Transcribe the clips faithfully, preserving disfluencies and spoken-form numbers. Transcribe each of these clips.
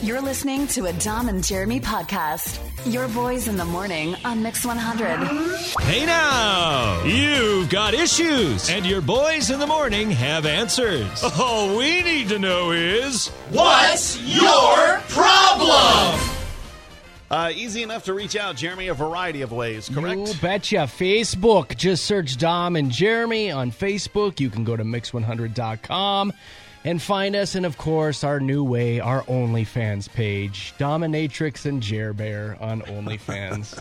You're listening to a Dom and Jeremy podcast. Your boys in the morning on Mix one hundred. Hey now, you've got issues, and your boys in the morning have answers. All we need to know is, what's your problem? Uh, easy enough to reach out, Jeremy, a variety of ways, correct? You betcha. Facebook. Just search Dom and Jeremy on Facebook. You can go to mix one hundred dot com and find us. And, of course, our new way, our OnlyFans page, Dominatrix and Jer Bear on OnlyFans.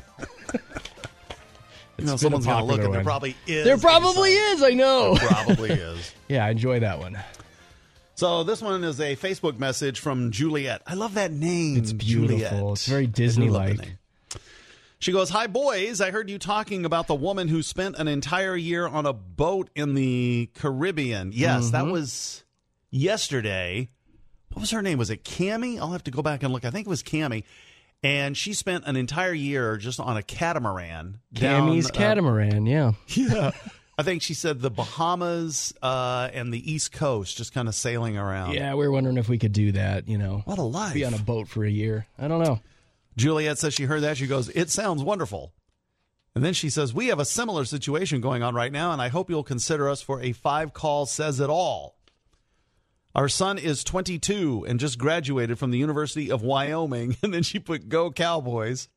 You know, someone's going to look, and there probably is. There probably is, I know. There probably is. Yeah, I enjoy that one. So this one is a Facebook message from Juliet. I love that name. It's beautiful. Juliet. It's very Disney-like. She goes, hi, boys. I heard you talking about the woman who spent an entire year on a boat in the Caribbean. Yes, mm-hmm. that was yesterday. What was her name? Was it Cammie? I'll have to go back and look. I think it was Cammie. And she spent an entire year just on a catamaran. Cammie's down, catamaran, uh, yeah. Yeah. I think she said the Bahamas uh, and the East Coast, just kind of sailing around. Yeah, we were wondering if we could do that, you know. What a life. Be on a boat for a year. I don't know. Juliet says she heard that. She goes, it sounds wonderful. And then she says, we have a similar situation going on right now, and I hope you'll consider us for a five-call says it all. Our son is twenty-two and just graduated from the University of Wyoming. And then she put, go Cowboys.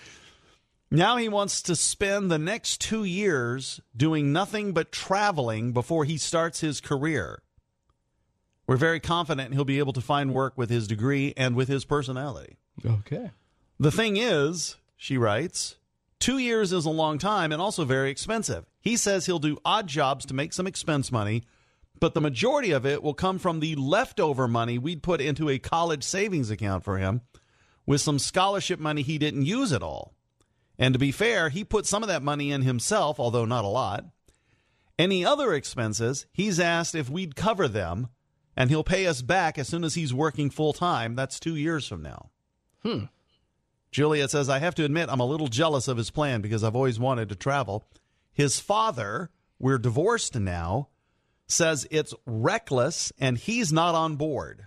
Now he wants to spend the next two years doing nothing but traveling before he starts his career. We're very confident he'll be able to find work with his degree and with his personality. Okay. The thing is, she writes, two years is a long time and also very expensive. He says he'll do odd jobs to make some expense money, but the majority of it will come from the leftover money we'd put into a college savings account for him with some scholarship money he didn't use at all. And to be fair, he put some of that money in himself, although not a lot. Any other expenses, he's asked if we'd cover them, and he'll pay us back as soon as he's working full-time. That's two years from now. Hmm. Juliet says, I have to admit I'm a little jealous of his plan because I've always wanted to travel. His father, we're divorced now, says it's reckless and he's not on board.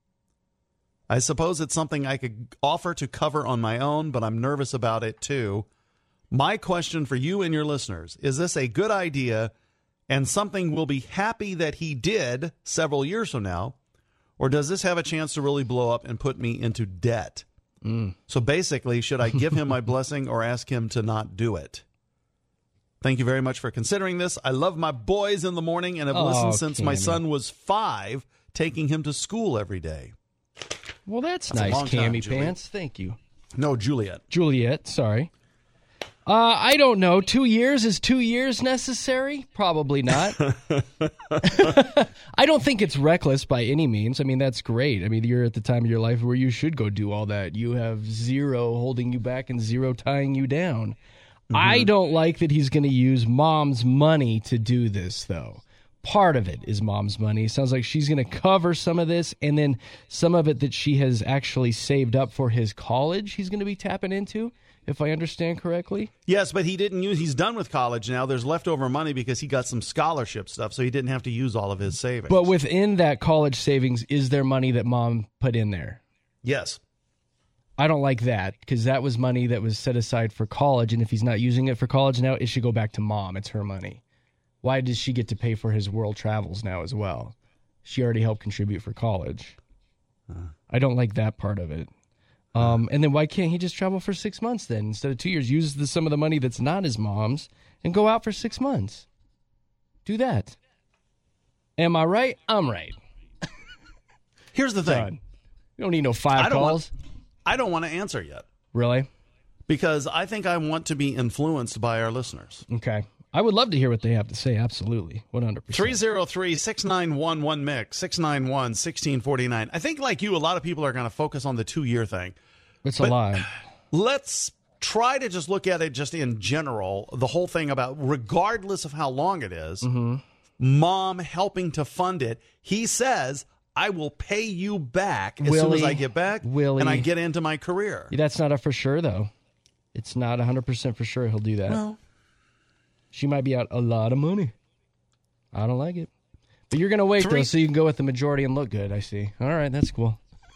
I suppose it's something I could offer to cover on my own, but I'm nervous about it too. My question for you and your listeners, is this a good idea and something we'll be happy that he did several years from now, or does this have a chance to really blow up and put me into debt? Mm. So basically, should I give him my blessing or ask him to not do it? Thank you very much for considering this. I love my boys in the morning and have oh, listened since Cammie. my son was five, taking him to school every day. Well, that's, that's nice, Cammie time, Pants. Thank you. No, Juliet. Juliet, sorry. Uh, I don't know. Two years? Is two years necessary? Probably not. I don't think it's reckless by any means. I mean, that's great. I mean, you're at the time of your life where you should go do all that. You have zero holding you back and zero tying you down. Mm-hmm. I don't like that he's going to use mom's money to do this, though. Part of it is mom's money. Sounds like she's going to cover some of this, and then some of it that she has actually saved up for his college he's going to be tapping into, if I understand correctly. Yes, but he didn't use, he's done with college now. There's leftover money because he got some scholarship stuff, so he didn't have to use all of his savings. But within that college savings, is there money that mom put in there? Yes. I don't like that, because that was money that was set aside for college, and if he's not using it for college now, it should go back to mom. It's her money. Why does she get to pay for his world travels now as well? She already helped contribute for college. Uh, I don't like that part of it. Um, and then why can't he just travel for six months then? Instead of two years, use the, some of the money that's not his mom's and go out for six months. Do that. Am I right? I'm right. Here's the thing. Done. You don't need no five I don't calls. Want, I don't want to answer yet. Really? Because I think I want to be influenced by our listeners. Okay. I would love to hear what they have to say. Absolutely. one hundred percent. three oh three, six nine one, one mix, six nine one, one six four nine. I think, like you, a lot of people are going to focus on the two-year thing. It's a lie. Let's try to just look at it just in general, the whole thing about, regardless of how long it is, mm-hmm. mom helping to fund it. He says, I will pay you back as Willie, soon as I get back Willie. and I get into my career. That's not a for sure, though. It's not one hundred percent for sure he'll do that. Well, she might be out a lot of money. I don't like it. But you're going to wait, Three. though, so you can go with the majority and look good, I see. All right, that's cool.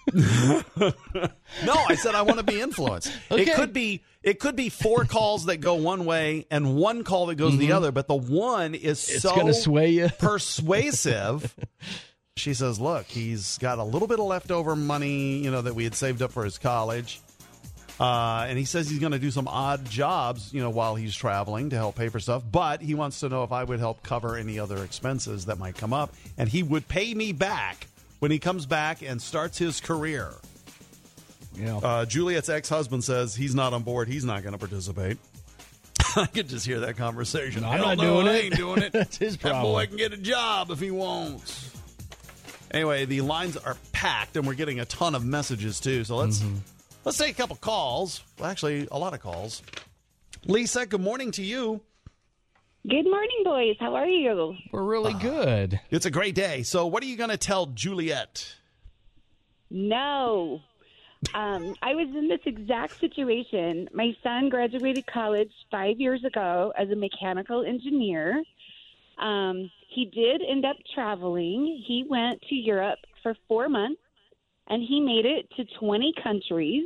No, I said I want to be influenced. Okay. It could be it could be four calls that go one way and one call that goes mm-hmm. the other, but the one is it's so gonna sway you. persuasive. She says, look, he's got a little bit of leftover money, you know, that we had saved up for his college. Uh, and he says he's going to do some odd jobs, you know, while he's traveling to help pay for stuff. But he wants to know if I would help cover any other expenses that might come up. And he would pay me back when he comes back and starts his career. Yeah. Uh, Juliet's ex-husband says he's not on board. He's not going to participate. I could just hear that conversation. No, I'm Hell not no, doing I it. ain't doing it. That's his That problem. boy can get a job if he wants. Anyway, the lines are packed, and we're getting a ton of messages, too. So let's mm-hmm. let's take a couple calls. Well, actually, a lot of calls. Lisa, good morning to you. Good morning, boys. How are you? We're really uh, good. It's a great day. So what are you going to tell Juliet? No. Um, I was in this exact situation. My son graduated college five years ago as a mechanical engineer. Um, he did end up traveling. He went to Europe for four months, and he made it to twenty countries,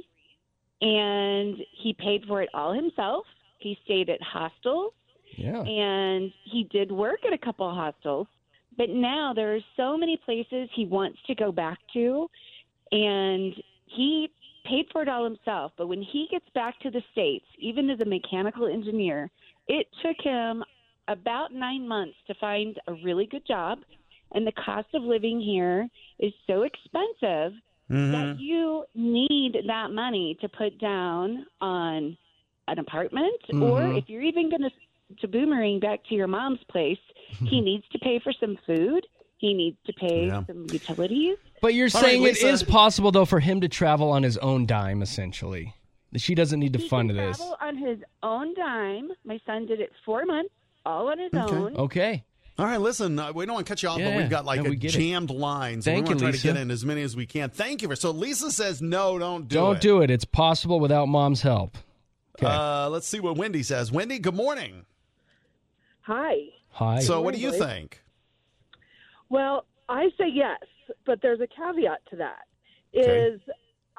and he paid for it all himself. He stayed at hostels, yeah. and he did work at a couple of hostels. But now there are so many places he wants to go back to, and he paid for it all himself. But when he gets back to the States, even as a mechanical engineer, it took him about nine months to find a really good job, and the cost of living here is so expensive mm-hmm. that you need that money to put down on an apartment, mm-hmm. or if you're even going to to boomerang back to your mom's place, he needs to pay for some food. He needs to pay yeah. some utilities. But you're All saying right, it is possible, though, for him to travel on his own dime, essentially. She doesn't need to he fund can this. Travel on his own dime. My son did it four months, all on his okay. own. Okay. All right, listen, uh, we don't want to cut you off, yeah, but we've got like no, a jammed it. line, so Thank we want to you, try Lisa. to get in as many as we can. Thank you. For, so Lisa says, no, don't do don't it. Don't do it. It's possible without mom's help. Okay. Uh, let's see what Wendy says. Wendy, good morning. Hi. Hi. So what do you think? Well, I say yes, but there's a caveat to that. Is okay.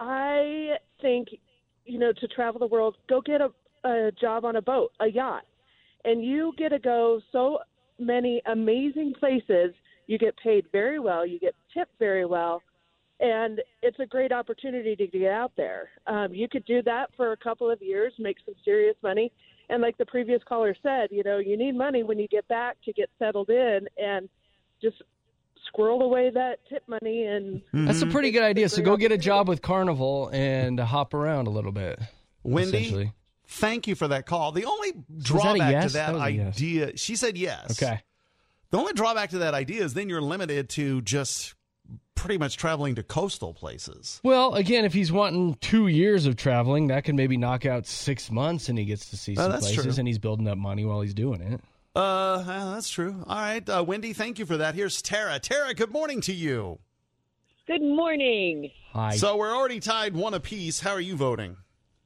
I think, you know, to travel the world, go get a, a job on a boat, a yacht, and you get to go so many amazing places. You get paid very well. You get tipped very well. And it's a great opportunity to get out there. Um, you could do that for a couple of years, make some serious money. And like the previous caller said, you know, you need money when you get back to get settled in, and just squirrel away that tip money. And that's a pretty good idea. So go get a job with Carnival and hop around a little bit. Wendy, thank you for that call. The only drawback that yes? to that, that idea, yes. she said yes. Okay. The only drawback to that idea is then you're limited to just pretty much traveling to coastal places. Well, again, if he's wanting two years of traveling, that can maybe knock out six months and he gets to see some uh, places true. and he's building up money while he's doing it. Uh, uh, that's true. All right, uh, Wendy, thank you for that. Here's Tara. Tara, good morning to you. Good morning. Hi. So we're already tied one apiece. How are you voting?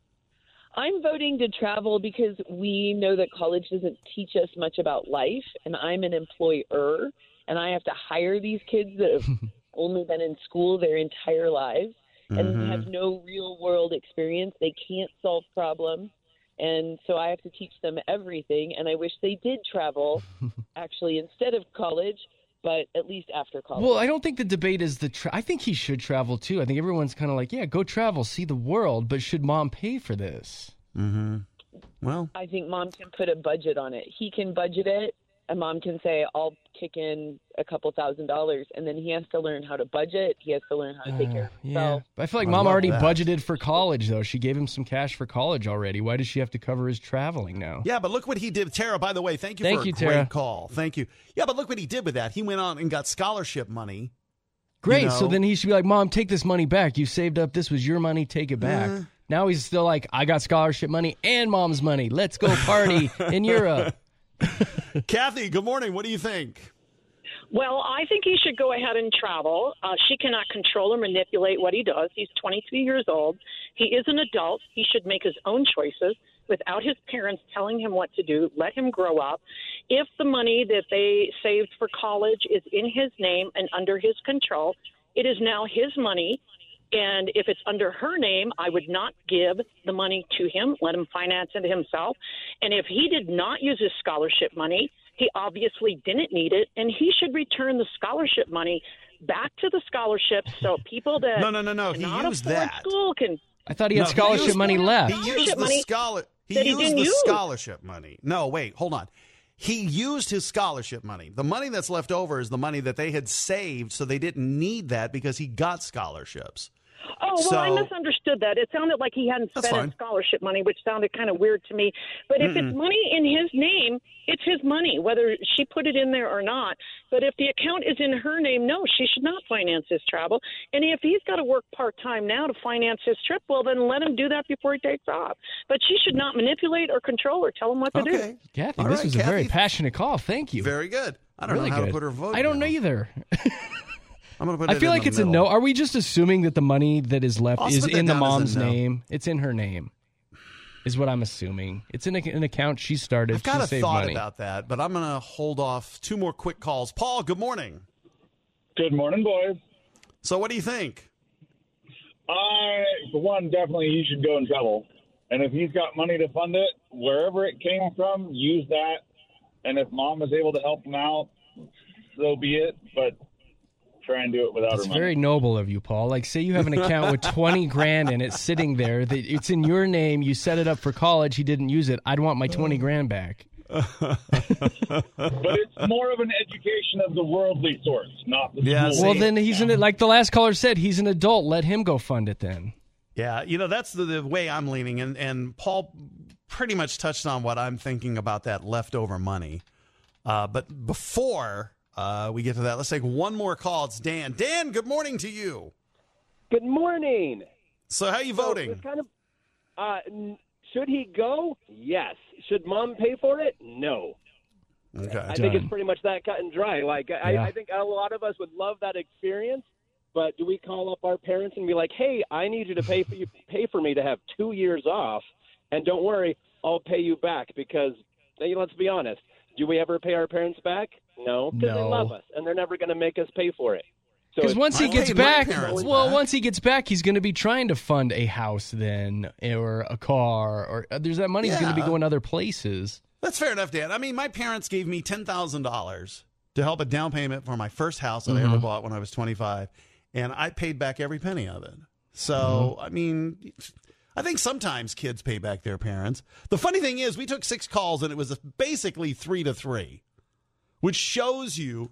I'm voting to travel because we know that college doesn't teach us much about life, and I'm an employer, and I have to hire these kids that have only been in school their entire lives and mm-hmm. have no real-world experience. They can't solve problems, and so I have to teach them everything, and I wish they did travel, actually, instead of college, but at least after college. Well, I don't think the debate is the tra- – I think he should travel too. I think everyone's kind of like, yeah, go travel, see the world, but should mom pay for this? Mm-hmm. Well, I think mom can put a budget on it. He can budget it, and mom can say, I'll kick in a couple thousand dollars, and then he has to learn how to budget. He has to learn how to take care of himself. Uh, yeah. But I feel like I mom already that. budgeted for college, though. She gave him some cash for college already. Why does she have to cover his traveling now? Yeah, but look what he did. Tara, by the way, thank you thank for you, a great Tara. call. Thank you. Yeah, but look what he did with that. He went on and got scholarship money. Great. You know? So then he should be like, Mom, take this money back. You saved up. This was your money. Take it back. Uh, now he's still like, I got scholarship money and mom's money. Let's go party in Europe. Kathy, good morning. What do you think? Well, I think he should go ahead and travel. Uh, she cannot control or manipulate what he does. He's twenty-two years old. He is an adult. He should make his own choices without his parents telling him what to do. Let him grow up. If the money that they saved for college is in his name and under his control, it is now his money. And if it's under her name, I would not give the money to him, let him finance it himself. And if he did not use his scholarship money, he obviously didn't need it, and he should return the scholarship money back to the scholarships so people that no, no, no, no. He cannot used afford that. school can. I thought he had No, he scholarship used- money left. He used the money scholar. He that he used didn't the use. scholarship money. No, wait, hold on. He used his scholarship money. The money that's left over is the money that they had saved, so they didn't need that because he got scholarships. Oh, well, So- I misunderstood that. It sounded like he hadn't That's spent fine. his scholarship money, which sounded kind of weird to me. But if it's money in his name, it's his money, whether she put it in there or not. But if the account is in her name, no, she should not finance his travel. And if he's got to work part-time now to finance his trip, well, then let him do that before he takes off. But she should not manipulate or control or tell him what to do. Okay. Kathy, All this right, was a very Kathy. passionate call. Thank you. Very good. I don't really know how good. to put her vote. I don't now. know either. I'm going to put I it feel in like the it's a middle. no. Are we just assuming that the money that is left I'll is split that in the down as a mom's no. name? It's in her name, is what I'm assuming. It's in a, an account she started. I've got she a saved thought money. about that, but I'm going to hold off. Two more quick calls. Paul, good morning. Good morning, boys. So what do you think? I, for one, definitely he should go in trouble. And if he's got money to fund it, wherever it came from, use that. And if mom was able to help him out, so be it. But try and do it without It's her money. very noble of you, Paul. Like, say you have an account with twenty grand in it sitting there. That it's in your name. You set it up for college. He didn't use it. I'd want my twenty grand back. But it's more of an education of the worldly source, not the Yeah, school. see- Well, then he's in it. Like the last caller said, he's an adult. Let him go fund it then. Yeah, you know, that's the, the way I'm leaning. And, and Paul pretty much touched on what I'm thinking about that leftover money. Uh, but before uh, we get to that, let's take one more call. It's Dan. Dan, good morning to you. Good morning. So how you So voting? it's kind of, uh, n- should he go? Yes. Should mom pay for it? No. Okay. I think it's pretty much that cut and dry. Like, I, Yeah. I think a lot of us would love that experience, but do we call up our parents and be like, hey, I need you to pay for you pay for me to have two years off, and don't worry, I'll pay you back because, hey, let's be honest, do we ever pay our parents back? No, because they No. love us, and they're never going to make us pay for it. So Because it's- once he I gets paid my back, parents well, back. once he gets back, he's going to be trying to fund a house then, or a car, or uh, there's that money's going to be Yeah. going other places. That's fair enough, Dan. I mean, my parents gave me ten thousand dollars to help a down payment for my first house that I ever bought when I was twenty-five, and I paid back every penny of it. So, I mean, I think sometimes kids pay back their parents. The funny thing is, we took six calls, and it was basically three to three, which shows you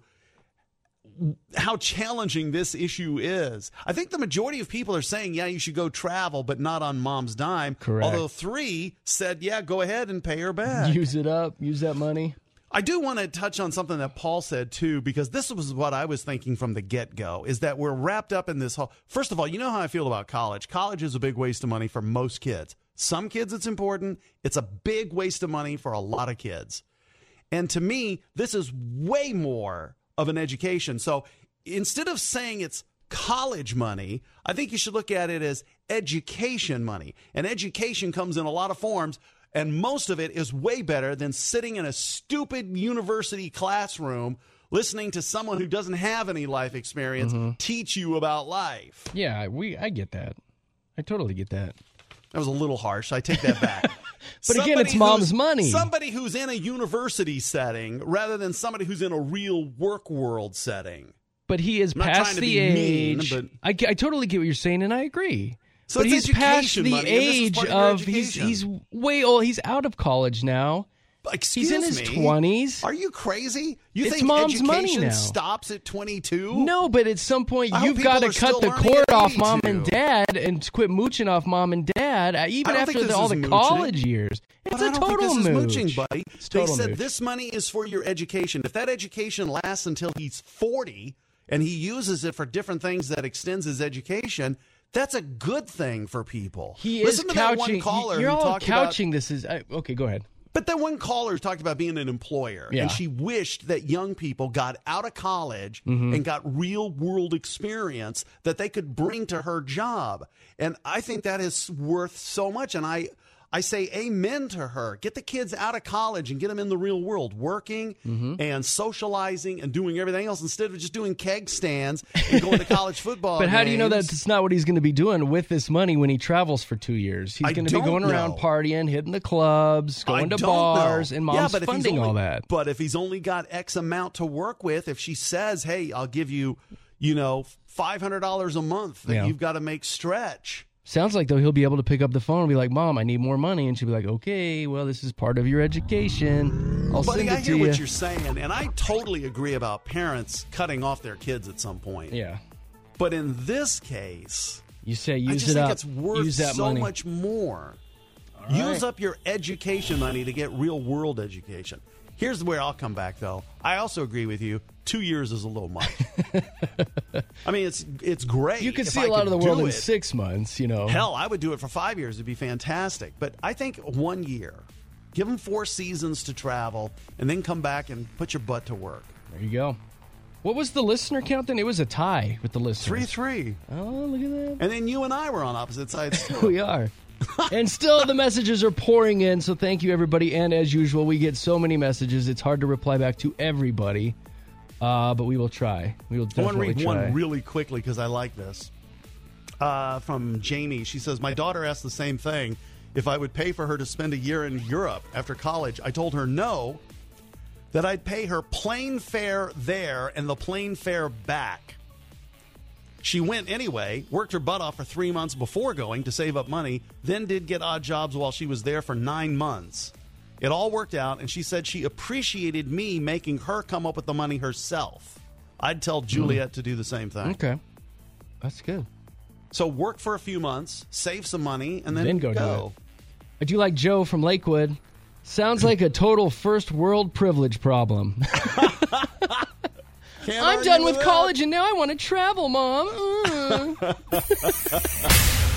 how challenging this issue is. I think the majority of people are saying, yeah, you should go travel, but not on mom's dime. Correct. Although three said, yeah, go ahead and pay her back. Use it up. Use that money. I do want to touch on something that Paul said, too, because this was what I was thinking from the get-go, is that we're wrapped up in this whole... First of all, you know how I feel about college. College is a big waste of money for most kids. Some kids, it's important. It's a big waste of money for a lot of kids. And to me, this is way more of an education. So instead of saying it's college money, I think you should look at it as education money. And education comes in a lot of forms, and most of it is way better than sitting in a stupid university classroom listening to someone who doesn't have any life experience teach you about life. Yeah, we. I get that. I totally get that. That was a little harsh. I take that back. But again, Somebody it's mom's who's- money. Somebody who's in a university setting rather than somebody who's in a real work world setting. But he is I'm not trying past to the be mean, age. but- I, I totally get what you're saying, and I agree. So but it's he's past education the money, and this is age part of your of he's education. he's way old. He's out of college now. Excuse He's in his me? twenties. Are you crazy? You It's think mom's education money now. stops at twenty-two? No, but at some point I hope you've people got to are still cut the learning cord at off mom and eighty-two. dad and quit mooching off mom and dad, uh, even I don't after think the, this all is the mooching. college years. It's But a I don't total think this mooch. is mooching, buddy. It's They total said mooch. this money is for your education. If that education lasts until he's forty and he uses it for different things that extends his education, that's a good thing for people. He Listen is to that couching. one caller You're who all talked about- couching this is I, okay. Go ahead. But that one caller who talked about being an employer, Yeah. and she wished that young people got out of college Mm-hmm. and got real world experience that they could bring to her job. And I think that is worth so much. And I, I say amen to her. Get the kids out of college and get them in the real world, working Mm-hmm. and socializing and doing everything else instead of just doing keg stands and going to college football But how do you know games. that's not what he's going to be doing with this money when he travels for two years? He's I going to be don't going around know. partying, hitting the clubs, going I to don't bars, know. and Yeah, mom's but if he's funding only- all that. But if he's only got X amount to work with, if she says, hey, I'll give you, you know, five hundred dollars a month that Yeah. you've got to make stretch. Sounds like, though, he'll be able to pick up the phone and be like, Mom, I need more money. And she'll be like, okay, well, this is part of your education. I'll Buddy, send it I to hear you. what you're saying, and I totally agree about parents cutting off their kids at some point. Yeah. But in this case, You say I use just it think up. it's worth use that so money. much more. All Use right. up your education money to get real world education. Here's where I'll come back, though. I also agree with you. Two years is a little much. I mean, it's it's great. You could if see I a lot of the world do in it. six months, you know. Hell, I would do it for five years. It'd be fantastic. But I think one year, give them four seasons to travel, and then come back and put your butt to work. There you go. What was the listener count then? It was a tie with the listeners. Three, three. Oh, look at that. And then you and I were on opposite sides, too. We are. And still the messages are pouring in, so thank you, everybody. And as usual, we get so many messages, it's hard to reply back to everybody. Uh, but we will try. We will I want to definitely read try. one really quickly because I like this. Uh, from Jamie. She says, my daughter asked the same thing. If I would pay for her to spend a year in Europe after college, I told her no, that I'd pay her plane fare there and the plane fare back. She went anyway, worked her butt off for three months before going to save up money, then did get odd jobs while she was there for nine months. It all worked out, and she said she appreciated me making her come up with the money herself. I'd tell Juliet to do the same thing. Okay. That's good. So work for a few months, save some money, and then, Then go do go. I do like Joe from Lakewood. Sounds like a total first world privilege problem. Can't I'm argue done with that. college and now I want to travel, Mom. Uh.